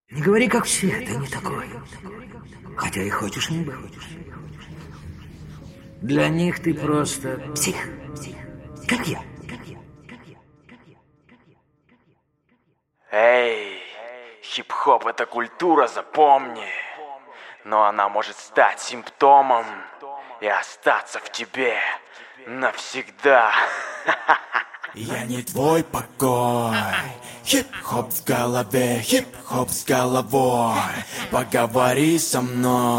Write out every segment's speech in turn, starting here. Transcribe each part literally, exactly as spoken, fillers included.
Не говори, как все, ты не такой. Хотя и хочешь не быть. Для них ты просто псих, как я. Эй, хип-хоп — это культура, запомни. Но она может стать симптомом и остаться в тебе навсегда. Я не твой покой. Хип-хоп в голове, хип-хоп с головой. Поговори со мной.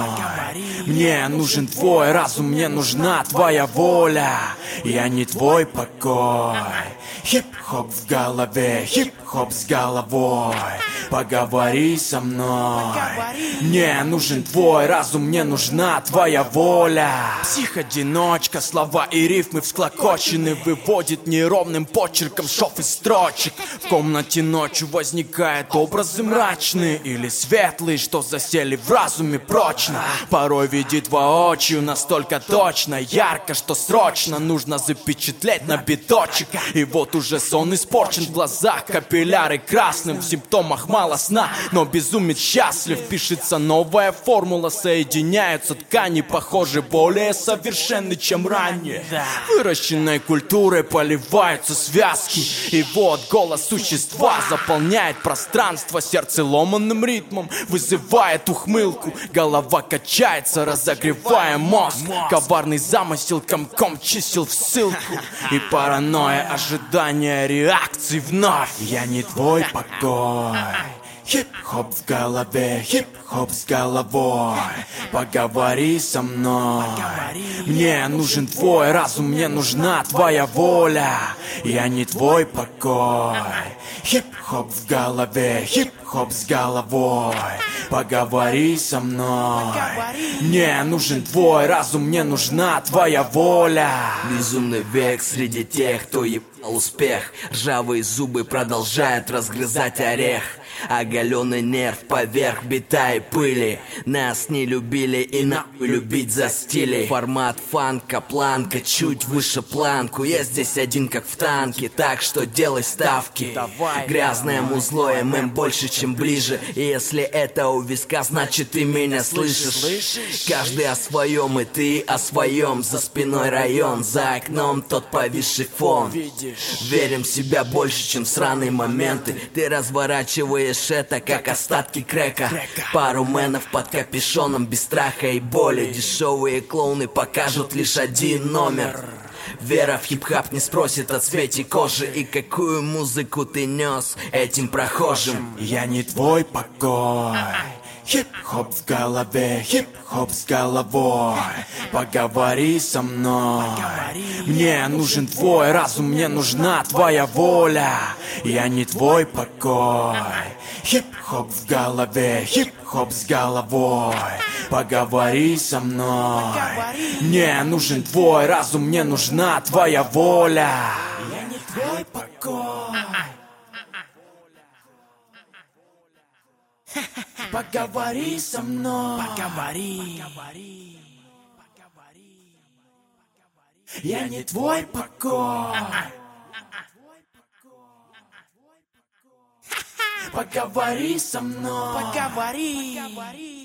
Мне нужен твой разум, мне нужна твоя воля. Я не твой покой. Хип-хоп в голове, хип-хоп с головой. Поговори со мной. Мне нужен твой разум, мне нужна твоя воля. Псих-одиночка, слова и рифмы всклокочены, выводит неровным почерком шов из строчек. В комнате ночью возникают образы мрачные или светлые, что засели в разуме прочно. Порой видит воочию настолько точно, ярко, что срочно нужно запечатлеть на биточек. И вот уже сон испорчен в глазах, капилляры красным, в симптомах мало сна, но безумец счастлив. Пишется новая формула, соединяются ткани, похоже, более совершенны, чем ранее. Выращенной культурой поливаются связки, и вот голос существа заполняет пространство. Сердце ломанным ритмом вызывает ухмылку. Голова качается, разогревая мозг. Коварный замысел комком чисел в ссылку. И паранойя ожидания реакции вновь. Я не твой покой. Хип-хоп в голове, хип-хоп с головой. Поговори со мной. Мне нужен твой разум, мне нужна твоя воля. Я не твой покой. Хип-хоп в голове, хип-хоп с головой. Поговори со мной. Мне нужен твой разум, мне нужна твоя воля. Безумный век среди тех, кто ебал успех. Ржавые зубы продолжают разгрызать орех. Оголенный нерв поверх бита и пыли. Нас не любили и нахуй любить застили. Формат фанка, планка, чуть выше планку. Я здесь один как в танке, так что делай ставки. Грязное музло, ММ больше, чем ближе. И если это у виска, значит ты меня слышишь. Каждый о своем, и ты о своем. За спиной район, за окном тот повисший фон. Верим в себя больше, чем в сраные моменты. Ты разворачиваешь это, как остатки крека. Пару мэнов под капюшоном, без страха и боли. Дешевые клоуны покажут лишь один номер. Вера в хип-хап не спросит о цвете кожи. И какую музыку ты нес этим прохожим. Я не твой покой. Хип-хоп в голове, хип-хоп с головой. Поговори со мной. Мне нужен твой разум, мне нужна твоя воля. Я не твой покой. Хип-хоп в голове, хип-хоп с головой. Поговори со мной. Мне нужен твой разум, мне нужна твоя воля. Я не твой покой. Поговори со мной. Поговори. Я не твой покой. Поговори со мной. Поговори.